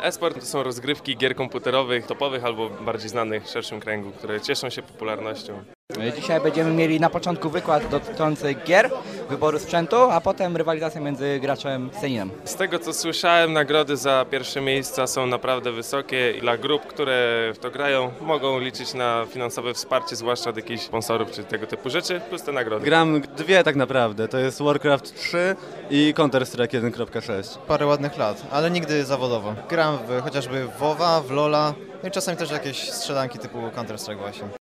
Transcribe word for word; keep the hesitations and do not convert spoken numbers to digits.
E-sport to są rozgrywki gier komputerowych, topowych albo bardziej znanych w szerszym kręgu, które cieszą się popularnością. Dzisiaj będziemy mieli na początku wykład dotyczący gier, wyboru sprzętu, a potem rywalizacja między graczem i sceninem. Z tego co słyszałem, nagrody za pierwsze miejsca są naprawdę wysokie i dla grup, które w to grają, mogą liczyć na finansowe wsparcie, zwłaszcza od jakichś sponsorów czy tego typu rzeczy, plus te nagrody. Gram dwie tak naprawdę, to jest Warcraft trzy i Counter-Strike jeden kropka sześć. Parę ładnych lat, ale nigdy zawodowo. Gram w, chociażby w WoWa, w LoLa, no i czasami też jakieś strzelanki typu Counter-Strike właśnie.